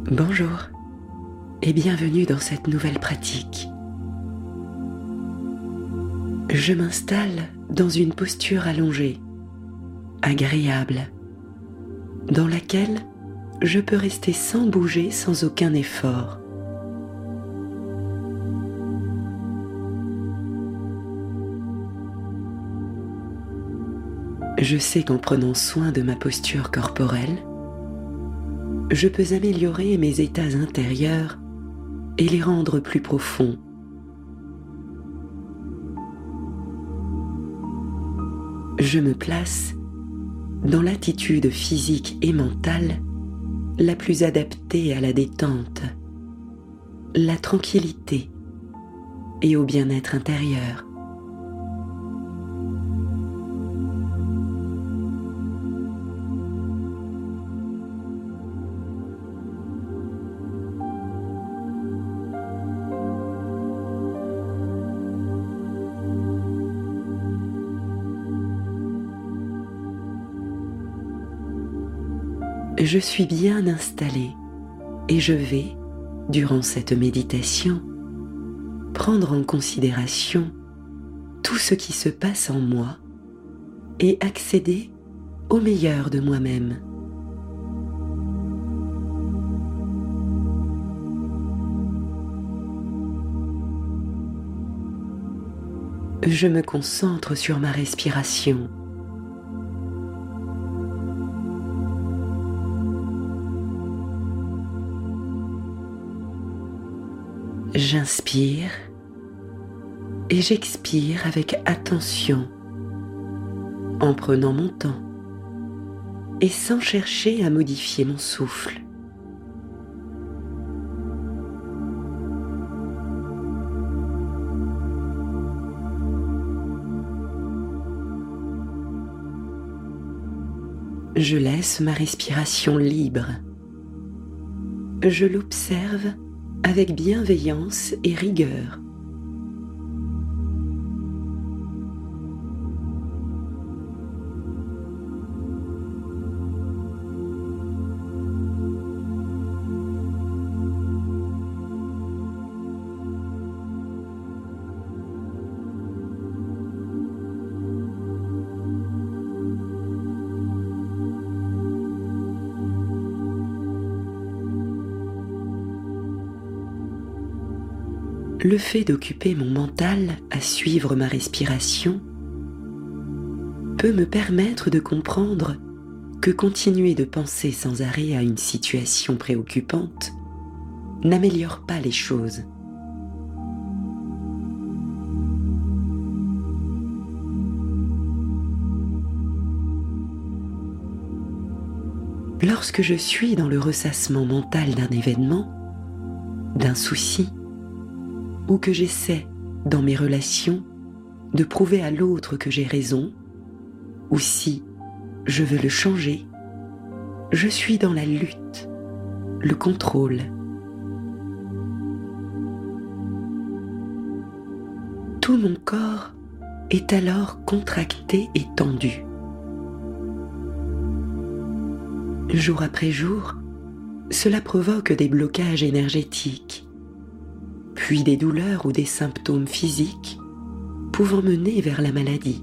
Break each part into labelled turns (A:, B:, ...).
A: Bonjour et bienvenue dans cette nouvelle pratique. Je m'installe dans une posture allongée, agréable, dans laquelle je peux rester sans bouger, sans aucun effort. Je sais qu'en prenant soin de ma posture corporelle, je peux améliorer mes états intérieurs et les rendre plus profonds. Je me place dans l'attitude physique et mentale la plus adaptée à la détente, la tranquillité et au bien-être intérieur. Je suis bien installée et je vais, durant cette méditation, prendre en considération tout ce qui se passe en moi et accéder au meilleur de moi-même. Je me concentre sur ma respiration. J'inspire et j'expire avec attention, en prenant mon temps et sans chercher à modifier mon souffle. Je laisse ma respiration libre. Je l'observe avec bienveillance et rigueur. Le fait d'occuper mon mental à suivre ma respiration peut me permettre de comprendre que continuer de penser sans arrêt à une situation préoccupante n'améliore pas les choses. Lorsque je suis dans le ressassement mental d'un événement, d'un souci, ou que j'essaie, dans mes relations, de prouver à l'autre que j'ai raison, ou si je veux le changer, je suis dans la lutte, le contrôle. Tout mon corps est alors contracté et tendu. Jour après jour, cela provoque des blocages énergétiques, puis des douleurs ou des symptômes physiques pouvant mener vers la maladie.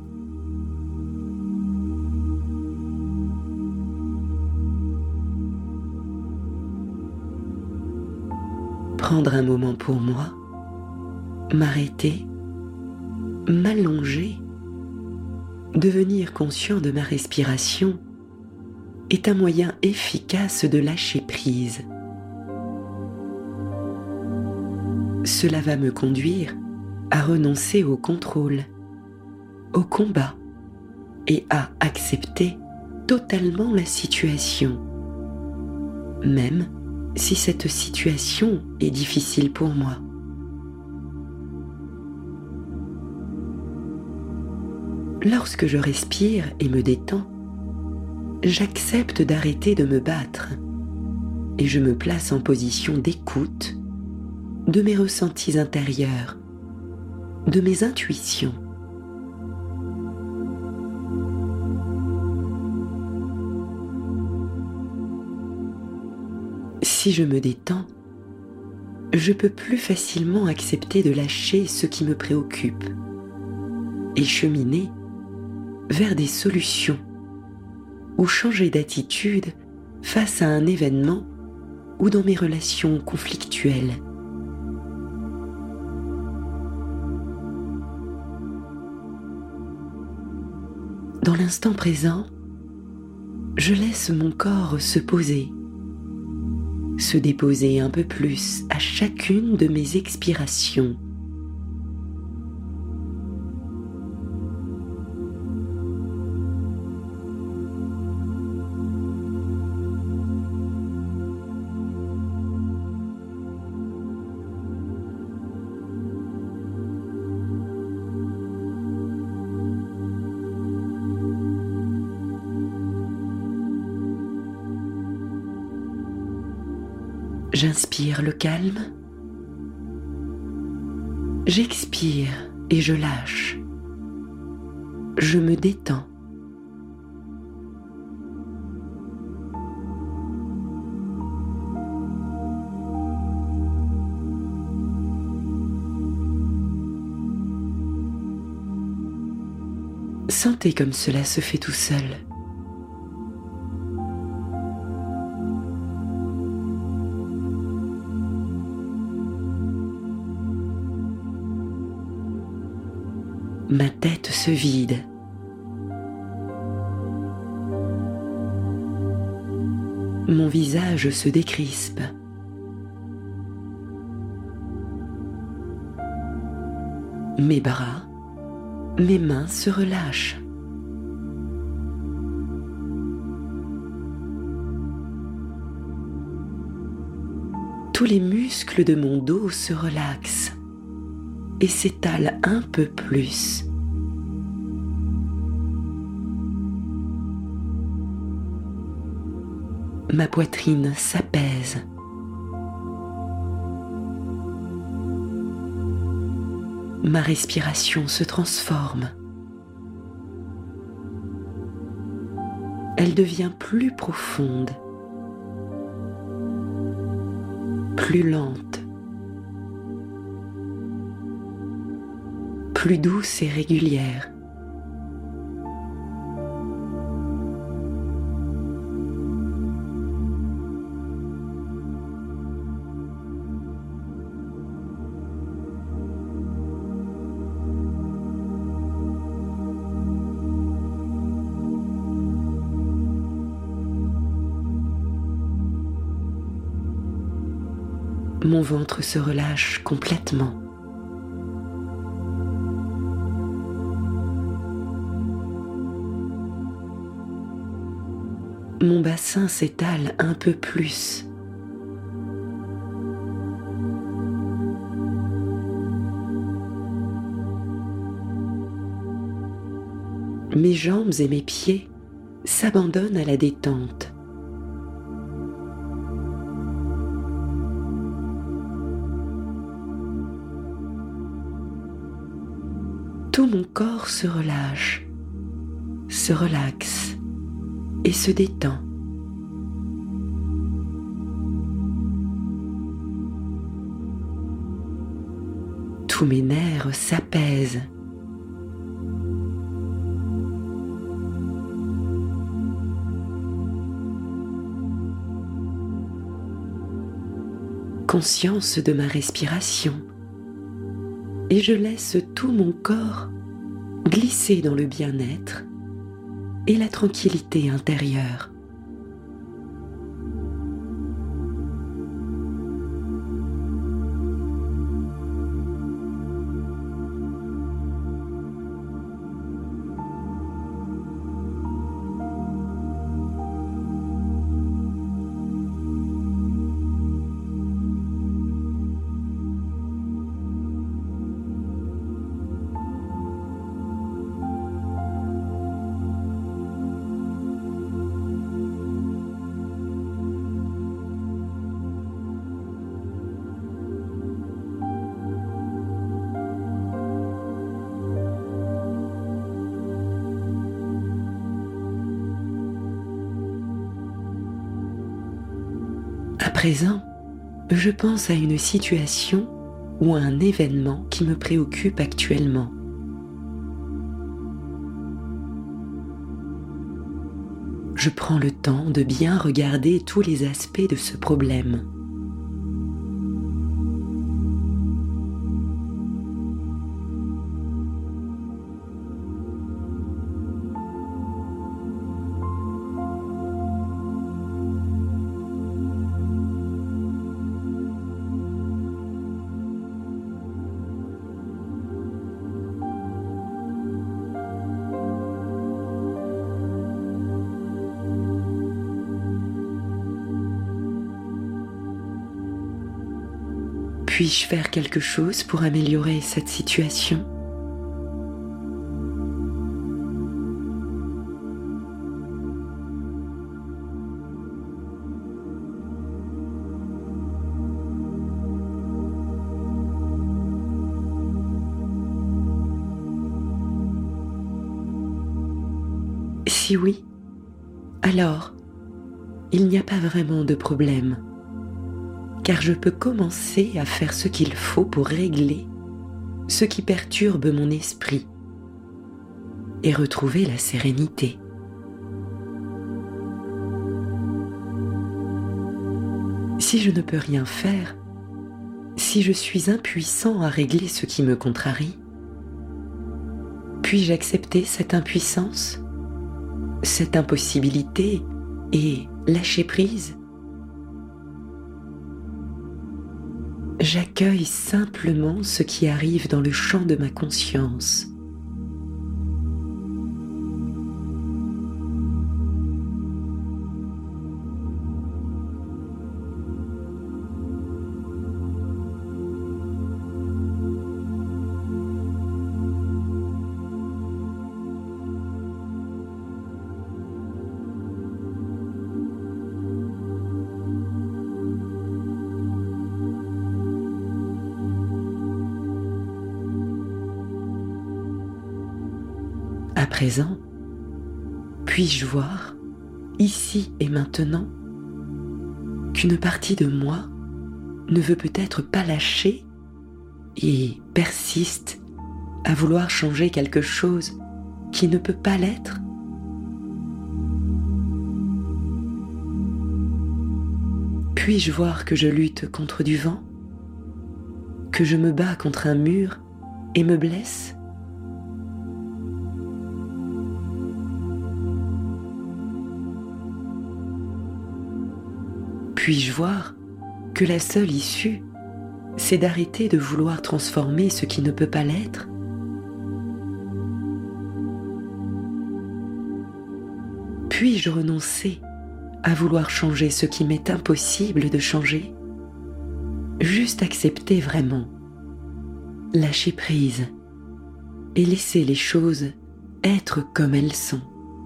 A: Prendre un moment pour moi, m'arrêter, m'allonger, devenir conscient de ma respiration est un moyen efficace de lâcher prise. Cela va me conduire à renoncer au contrôle, au combat et à accepter totalement la situation, même si cette situation est difficile pour moi. Lorsque je respire et me détends, j'accepte d'arrêter de me battre et je me place en position d'écoute de mes ressentis intérieurs, de mes intuitions. Si je me détends, je peux plus facilement accepter de lâcher ce qui me préoccupe et cheminer vers des solutions ou changer d'attitude face à un événement ou dans mes relations conflictuelles. Dans l'instant présent, je laisse mon corps se poser, se déposer un peu plus à chacune de mes expirations. J'inspire le calme, j'expire et je lâche. Je me détends. Sentez comme cela se fait tout seul. Ma tête se vide. Mon visage se décrispe. Mes bras, mes mains se relâchent. Tous les muscles de mon dos se relaxent et s'étalent un peu plus. Ma poitrine s'apaise. Ma respiration se transforme. Elle devient plus profonde, plus lente, plus douce et régulière. Mon ventre se relâche complètement. Mon bassin s'étale un peu plus. Mes jambes et mes pieds s'abandonnent à la détente. Tout mon corps se relâche, se relaxe et se détend. Tous mes nerfs s'apaisent. Conscience de ma respiration. Et je laisse tout mon corps glisser dans le bien-être et la tranquillité intérieure. présent, je pense à une situation ou à un événement qui me préoccupe actuellement. Je prends le temps de bien regarder tous les aspects de ce problème. Puis-je faire quelque chose pour améliorer cette situation ? Si oui, alors il n'y a pas vraiment de problème, car je peux commencer à faire ce qu'il faut pour régler ce qui perturbe mon esprit et retrouver la sérénité. Si je ne peux rien faire, si je suis impuissant à régler ce qui me contrarie, puis-je accepter cette impuissance, cette impossibilité et lâcher prise ? J'accueille simplement ce qui arrive dans le champ de ma conscience. À présent, puis-je voir, ici et maintenant, qu'une partie de moi ne veut peut-être pas lâcher et persiste à vouloir changer quelque chose qui ne peut pas l'être ? Puis-je voir que je lutte contre du vent, que je me bats contre un mur et me blesse ? Puis-je voir que la seule issue, c'est d'arrêter de vouloir transformer ce qui ne peut pas l'être ? Puis-je renoncer à vouloir changer ce qui m'est impossible de changer ? Juste accepter vraiment, lâcher prise et laisser les choses être comme elles sont.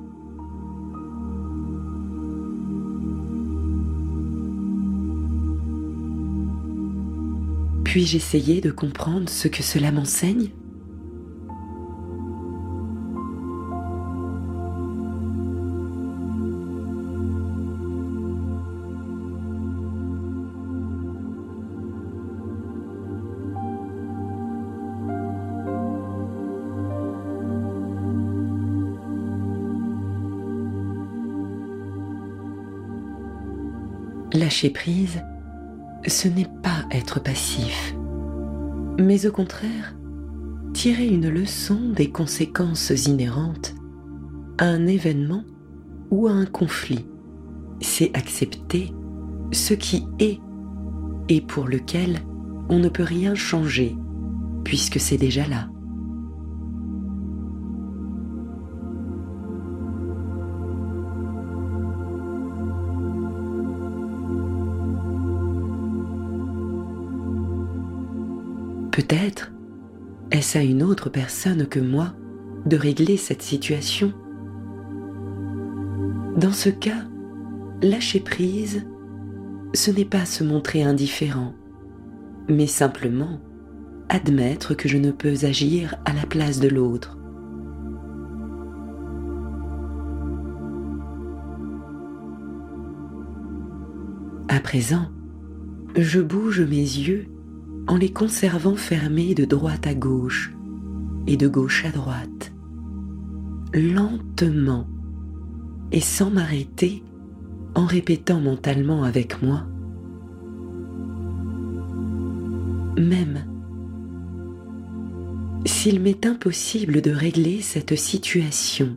A: Puis-je essayer de comprendre ce que cela m'enseigne ? Lâcher prise, ce n'est pas être passif, mais au contraire, tirer une leçon des conséquences inhérentes à un événement ou à un conflit. C'est accepter ce qui est et pour lequel on ne peut rien changer, puisque c'est déjà là. Peut-être est-ce à une autre personne que moi de régler cette situation. Dans ce cas, lâcher prise, ce n'est pas se montrer indifférent, mais simplement admettre que je ne peux agir à la place de l'autre. À présent, Je bouge mes yeux en les conservant fermés de droite à gauche et de gauche à droite, lentement et sans m'arrêter, en répétant mentalement avec moi: même s'il m'est impossible de régler cette situation,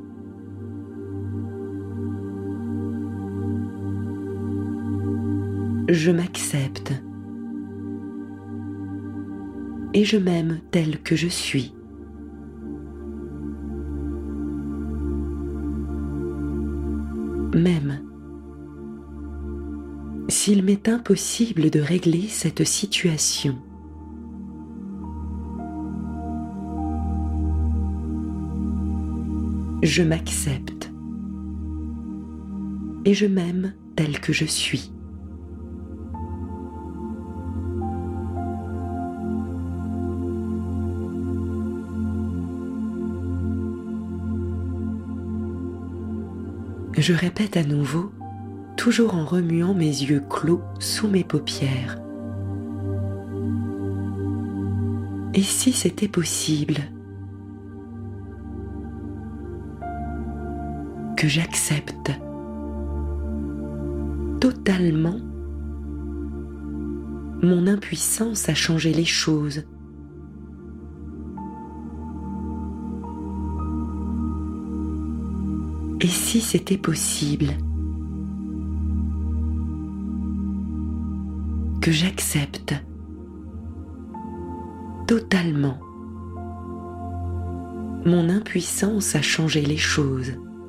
A: je m'accepte et je m'aime tel que je suis. Même s'il m'est impossible de régler cette situation, je m'accepte et je m'aime tel que je suis. Je répète à nouveau, toujours en remuant mes yeux clos sous mes paupières. Et si c'était possible que j'accepte totalement mon impuissance à changer les choses, et si c'était possible que j'accepte totalement mon impuissance à changer les choses,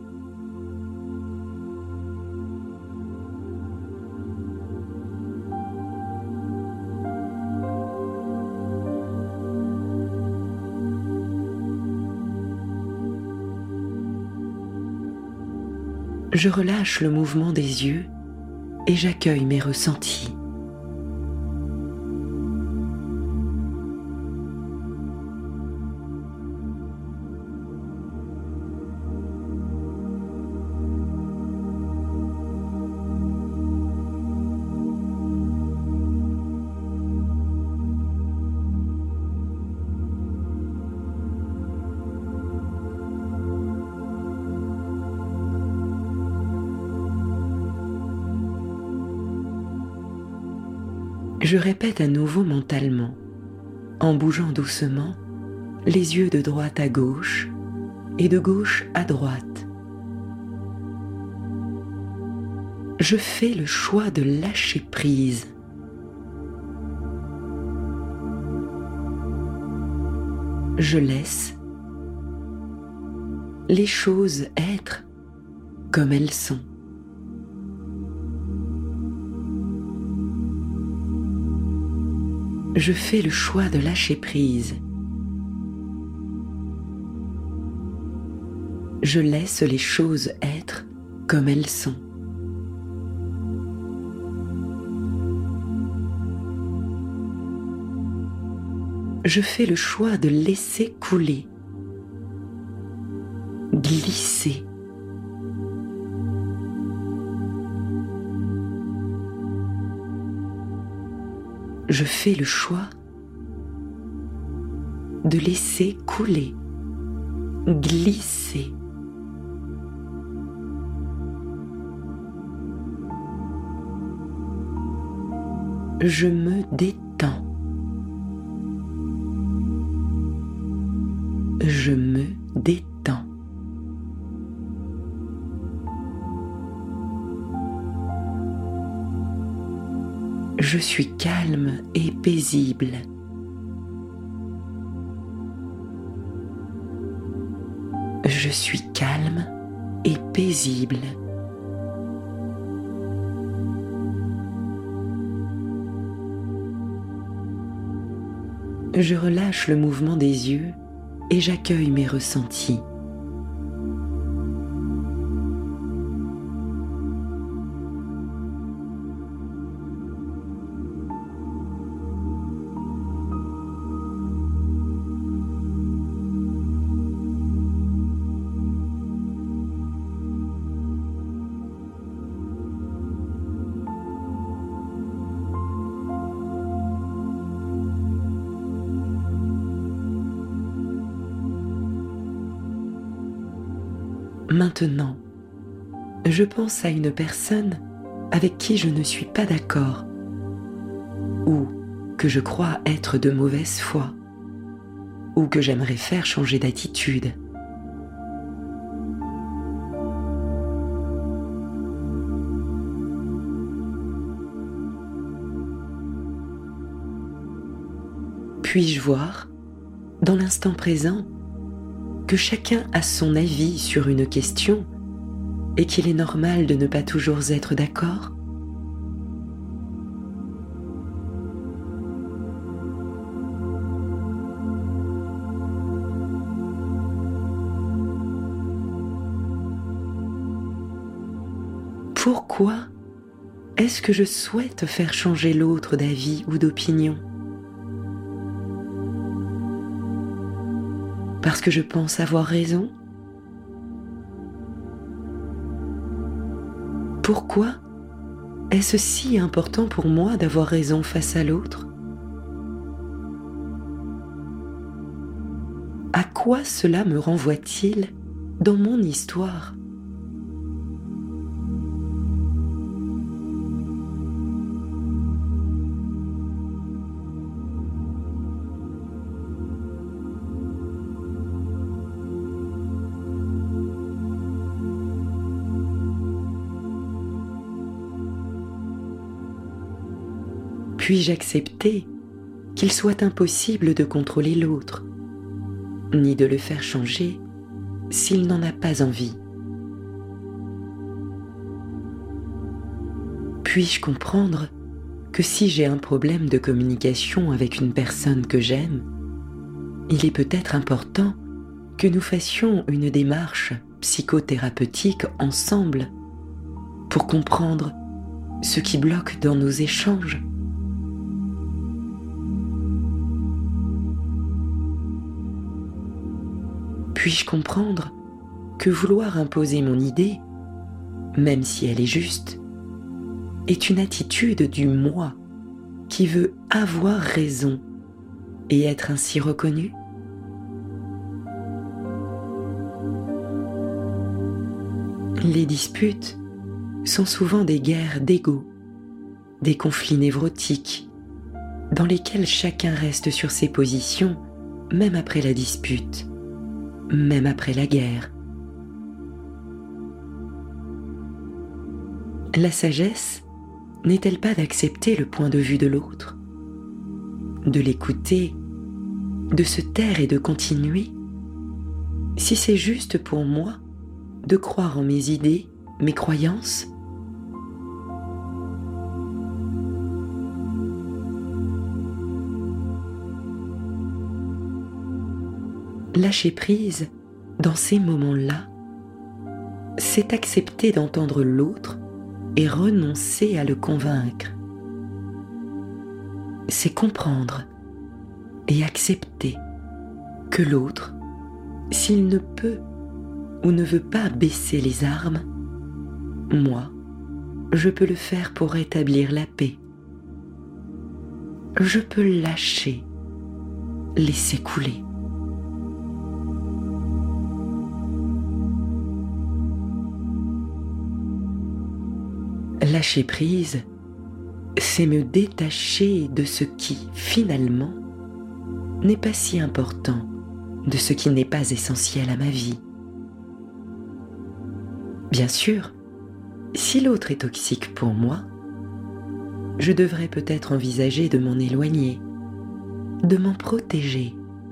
A: je relâche le mouvement des yeux et j'accueille mes ressentis. Je répète à nouveau mentalement, en bougeant doucement, les yeux de droite à gauche et de gauche à droite. Je fais le choix de lâcher prise. Je laisse les choses être comme elles sont. Je fais le choix de lâcher prise. Je laisse les choses être comme elles sont. Je fais le choix de laisser couler, glisser. Je fais le choix de laisser couler, glisser. Je me détends. Je me détends. Je suis calme et paisible. Je suis calme et paisible. Je relâche le mouvement des yeux et j'accueille mes ressentis. Maintenant, je pense à une personne avec qui je ne suis pas d'accord ou que je crois être de mauvaise foi ou que j'aimerais faire changer d'attitude. Puis-je voir, dans l'instant présent, que chacun a son avis sur une question et qu'il est normal de ne pas toujours être d'accord? Pourquoi est-ce que je souhaite faire changer l'autre d'avis ou d'opinion? Parce que je pense avoir raison? Pourquoi est-ce si important pour moi d'avoir raison face à l'autre? À quoi cela me renvoie-t-il dans mon histoire? Puis-je accepter qu'il soit impossible de contrôler l'autre, ni de le faire changer s'il n'en a pas envie? Puis-je comprendre que si j'ai un problème de communication avec une personne que j'aime, il est peut-être important que nous fassions une démarche psychothérapeutique ensemble pour comprendre ce qui bloque dans nos échanges? Puis-je comprendre que vouloir imposer mon idée, même si elle est juste, est une attitude du moi qui veut avoir raison et être ainsi reconnu? Les disputes sont souvent des guerres d'ego, des conflits névrotiques, dans lesquels chacun reste sur ses positions, même après la dispute, même après la guerre. La sagesse n'est-elle pas d'accepter le point de vue de l'autre, de l'écouter, de se taire et de continuer, si c'est juste pour moi de croire en mes idées, mes croyances? Lâcher prise, dans ces moments-là, c'est accepter d'entendre l'autre et renoncer à le convaincre. C'est comprendre et accepter que l'autre, s'il ne peut ou ne veut pas baisser les armes, moi, je peux le faire pour rétablir la paix. Je peux lâcher, laisser couler. Lâcher prise, c'est me détacher de ce qui, finalement, n'est pas si important, de ce qui n'est pas essentiel à ma vie. Bien sûr, si l'autre est toxique pour moi, je devrais peut-être envisager de m'en éloigner, de m'en protéger.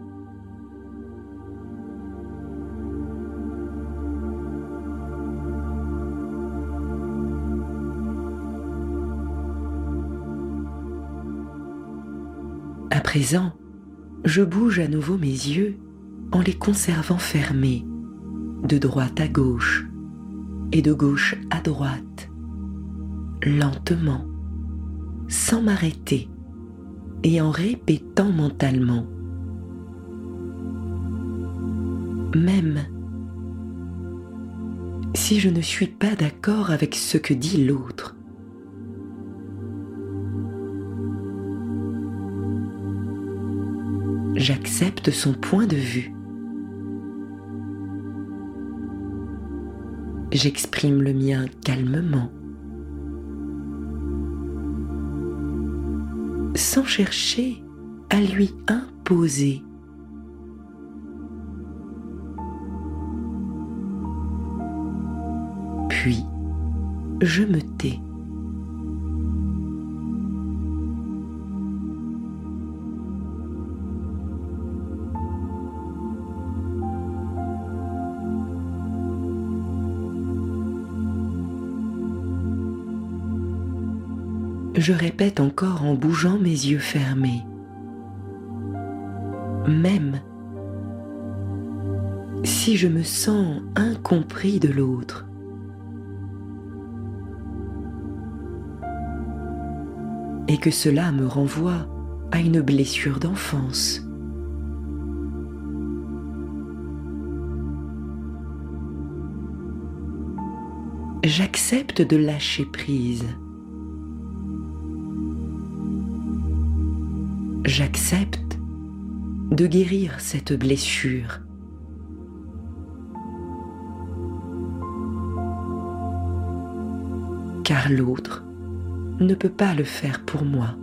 A: À présent, je bouge à nouveau mes yeux en les conservant fermés, de droite à gauche et de gauche à droite, lentement, sans m'arrêter et en répétant mentalement. Même si je ne suis pas d'accord avec ce que dit l'autre, j'accepte son point de vue. j'exprime le mien calmement, sans chercher à lui imposer. Puis, je me tais. Je répète encore en bougeant mes yeux fermés. Même si je me sens incompris de l'autre, et que cela me renvoie à une blessure d'enfance. J'accepte de lâcher prise. J'accepte de guérir cette blessure. Car l'autre ne peut pas le faire pour moi.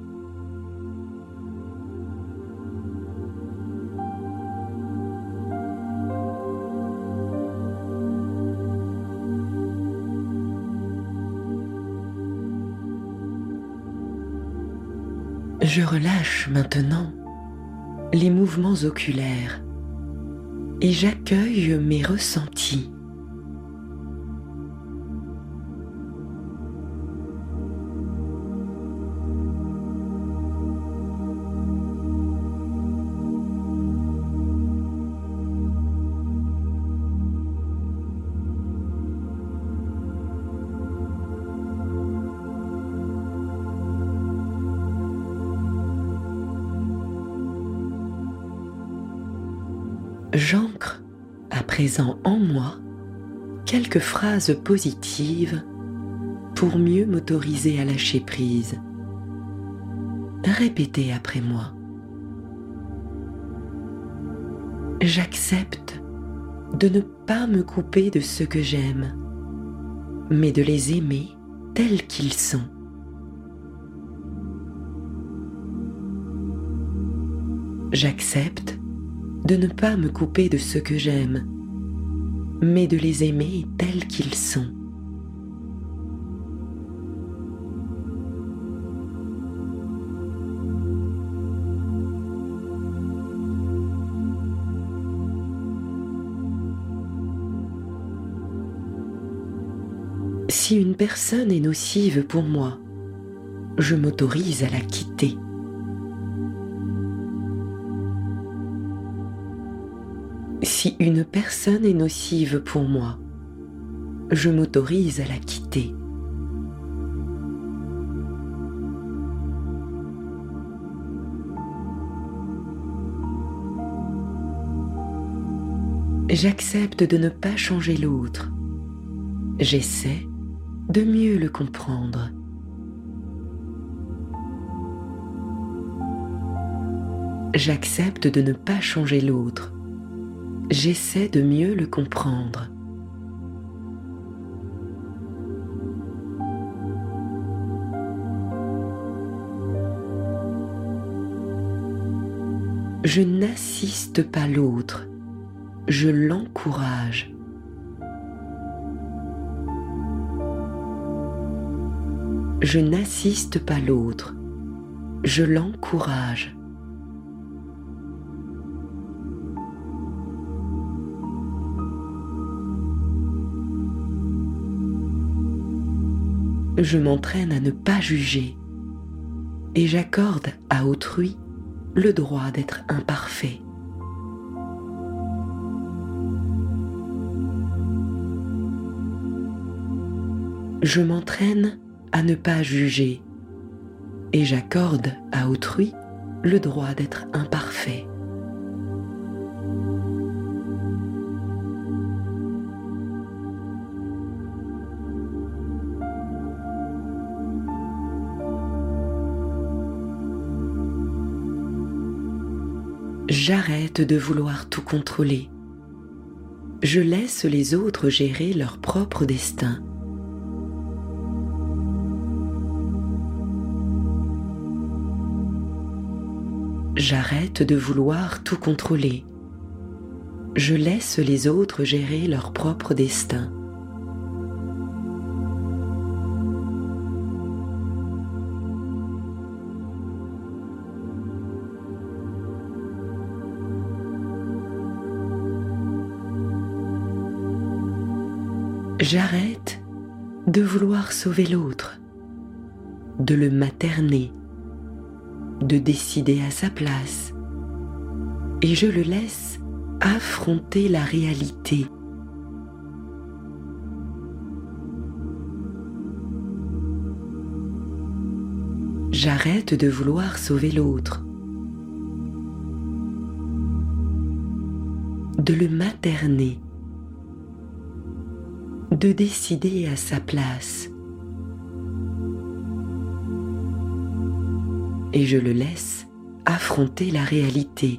A: Je relâche maintenant les mouvements oculaires et j'accueille mes ressentis. J'ancre à présent en moi quelques phrases positives pour mieux m'autoriser à lâcher prise. Répétez après moi. J'accepte de ne pas me couper de ce que j'aime, mais de les aimer tels qu'ils sont. J'accepte de ne pas me couper de ce que j'aime, mais de les aimer tels qu'ils sont. Si une personne est nocive pour moi, je m'autorise à la quitter. Si une personne est nocive pour moi, je m'autorise à la quitter. J'accepte de ne pas changer l'autre. J'essaie de mieux le comprendre. J'accepte de ne pas changer l'autre. J'essaie de mieux le comprendre. Je n'assiste pas l'autre, je l'encourage. Je n'assiste pas l'autre, je l'encourage. Je m'entraîne à ne pas juger et j'accorde à autrui le droit d'être imparfait. Je m'entraîne à ne pas juger et j'accorde à autrui le droit d'être imparfait. J'arrête de vouloir tout contrôler je laisse les autres gérer leur propre destin. J'arrête de vouloir tout contrôler. Je laisse les autres gérer leur propre destin. J'arrête de vouloir sauver l'autre, de le materner, de décider à sa place, et je le laisse affronter la réalité. J'arrête de vouloir sauver l'autre, de le materner, de décider à sa place, et je le laisse affronter la réalité.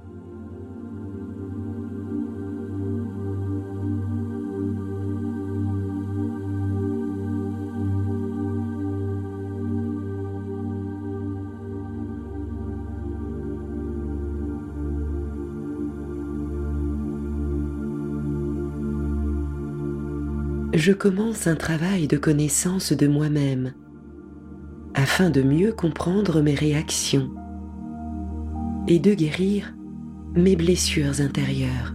A: Je commence un travail de connaissance de moi-même afin de mieux comprendre mes réactions et de guérir mes blessures intérieures.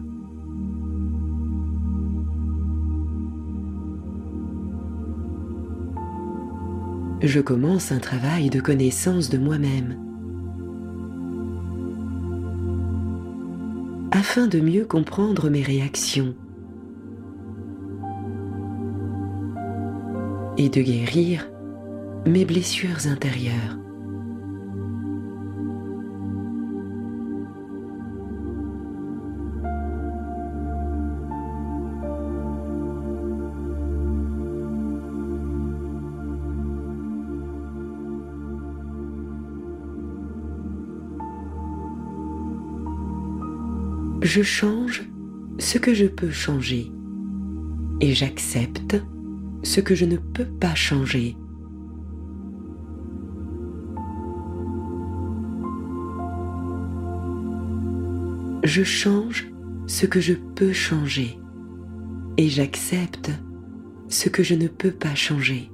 A: Je commence un travail de connaissance de moi-même afin de mieux comprendre mes réactions et de guérir mes blessures intérieures. Je change ce que je peux changer et j'accepte ce que je ne peux pas changer. Je change ce que je peux changer et j'accepte ce que je ne peux pas changer.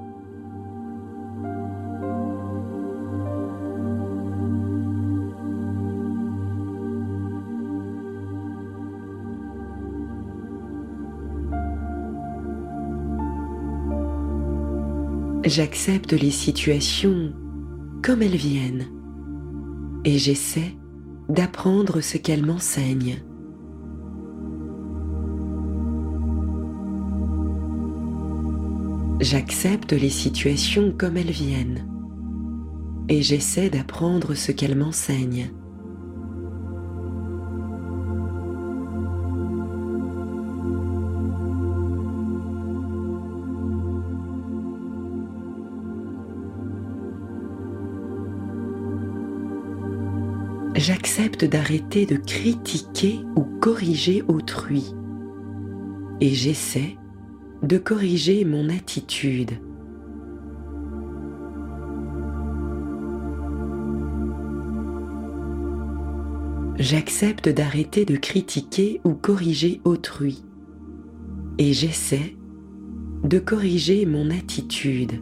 A: J'accepte les situations comme elles viennent et j'essaie d'apprendre ce qu'elles m'enseignent. J'accepte les situations comme elles viennent et j'essaie d'apprendre ce qu'elles m'enseignent. J'accepte d'arrêter de critiquer ou corriger autrui et j'essaie de corriger mon attitude. J'accepte d'arrêter de critiquer ou corriger autrui et j'essaie de corriger mon attitude.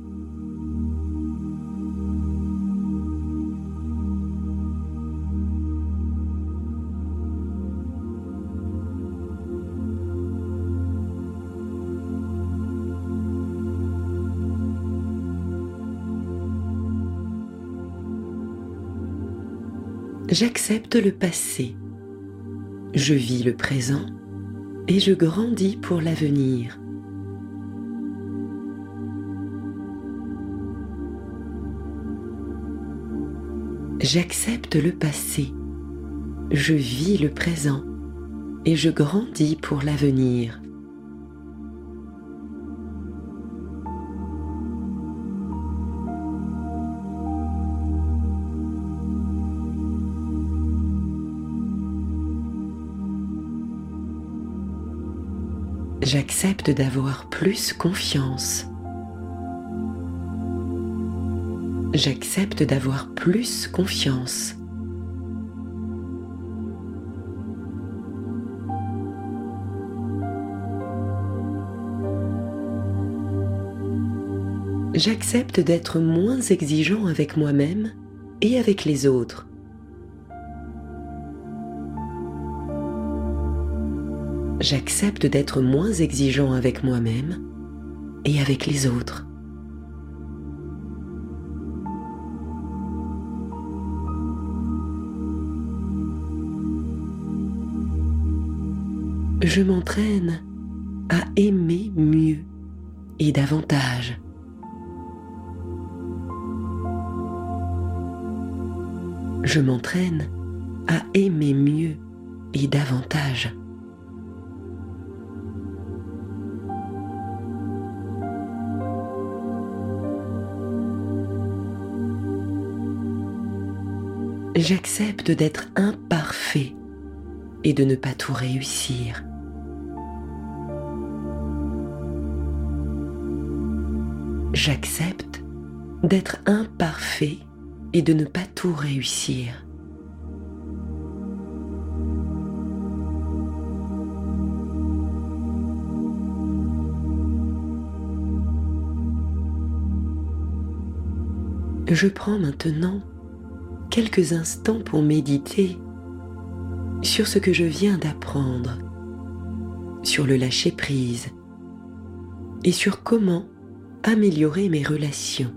A: J'accepte le passé, je vis le présent et je grandis pour l'avenir. J'accepte le passé, je vis le présent et je grandis pour l'avenir. J'accepte d'avoir plus confiance. J'accepte d'avoir plus confiance. J'accepte d'être moins exigeant avec moi-même et avec les autres. J'accepte d'être moins exigeant avec moi-même et avec les autres. Je m'entraîne à aimer mieux et davantage. Je m'entraîne à aimer mieux et davantage. J'accepte d'être imparfait et de ne pas tout réussir. J'accepte d'être imparfait et de ne pas tout réussir. Je prends maintenant quelques instants pour méditer sur ce que je viens d'apprendre, sur le lâcher-prise et sur comment améliorer mes relations.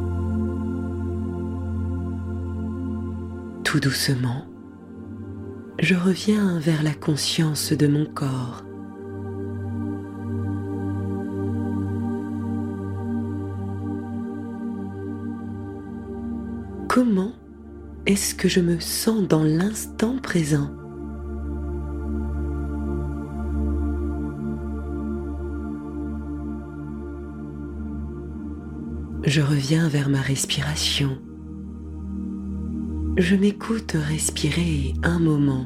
A: Tout doucement, je reviens vers la conscience de mon corps. Comment est-ce que je me sens dans l'instant présent? Je reviens vers ma respiration. Je m'écoute respirer un moment.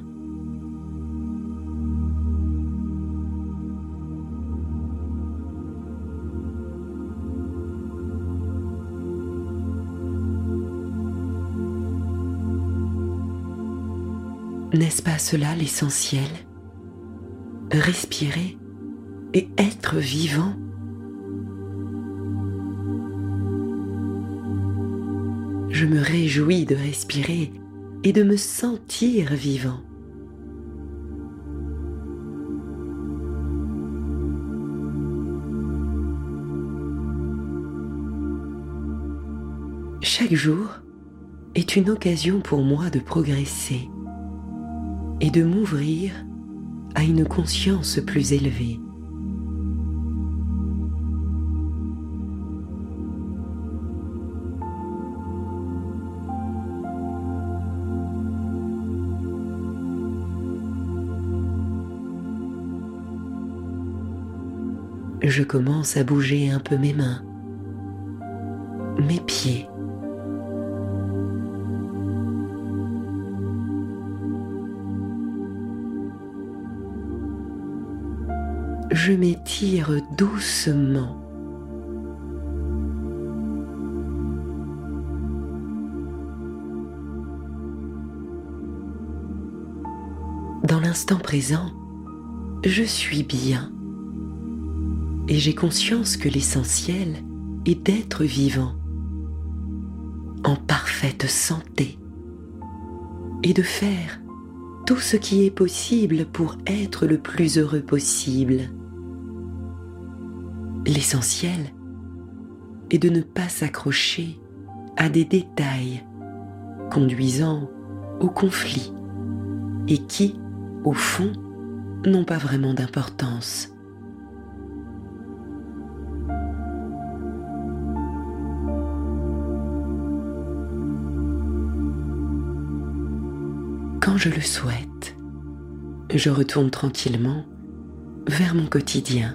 A: N'est-ce pas cela l'essentiel? Respirer et être vivant. Je me réjouis de respirer et de me sentir vivant. Chaque jour est une occasion pour moi de progresser et de m'ouvrir à une conscience plus élevée. Je commence à bouger un peu mes mains, mes pieds. Je m'étire doucement. Dans l'instant présent, je suis bien. Et j'ai conscience que l'essentiel est d'être vivant, en parfaite santé, et de faire tout ce qui est possible pour être le plus heureux possible. L'essentiel est de ne pas s'accrocher à des détails conduisant au conflit et qui, au fond, n'ont pas vraiment d'importance. Quand je le souhaite, je retourne tranquillement vers mon quotidien.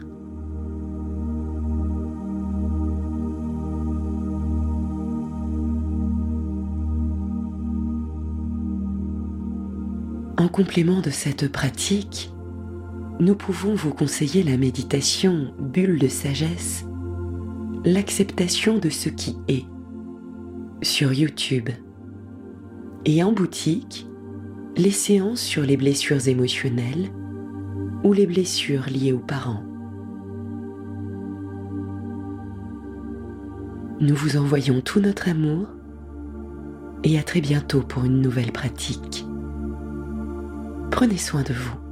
A: En complément de cette pratique, nous pouvons vous conseiller la méditation Bulle de sagesse, l'acceptation de ce qui est, sur YouTube, et en boutique, les séances sur les blessures émotionnelles ou les blessures liées aux parents. Nous vous envoyons tout notre amour et à très bientôt pour une nouvelle pratique. Prenez soin de vous.